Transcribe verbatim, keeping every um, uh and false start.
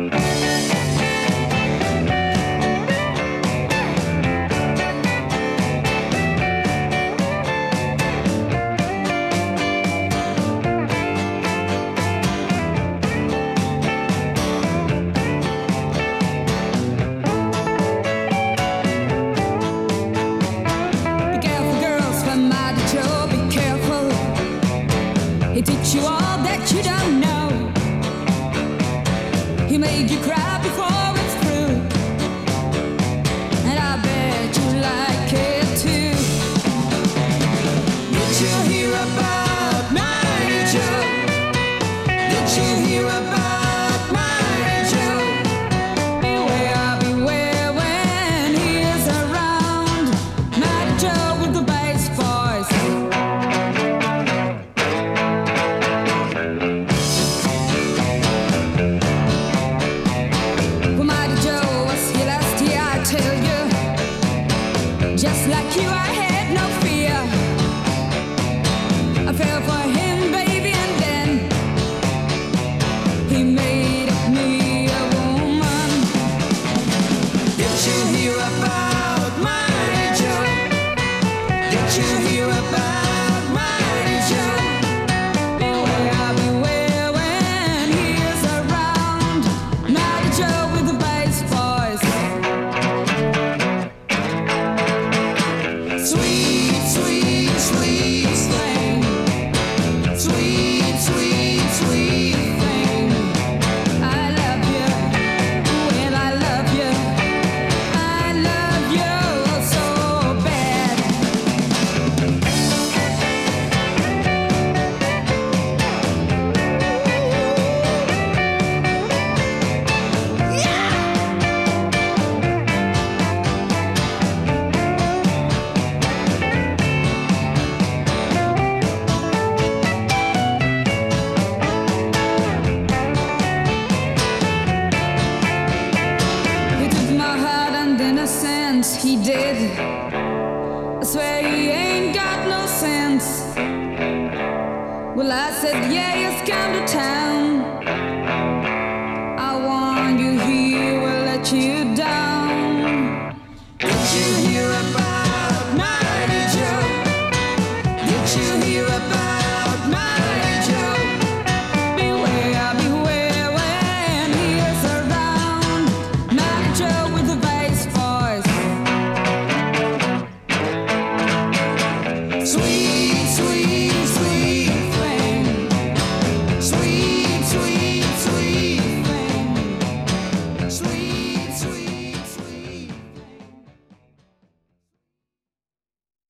He teach you all that you don't know. He made you cry before it's through, and I bet you like it too. Did you hear about my Joe? Did you hear about my Joe? Beware, beware when he is around. My Joe with the bass voice. Just like you, I had no fear. I fell for him, baby, and then he made of me a woman. Did you hear about my Joe? Did you hear about my Joe? Beware, beware when he is around. My Joe with the bass voice. Sweet, sweet, sweet thing. Sweet, sweet, sweet thing. I love you. Well, I love you. I love you so bad. He took my heart and innocence, he did. I swear he ain't got no sense. Well, I said, yeah, he's come to town. I warned you, he will let you down.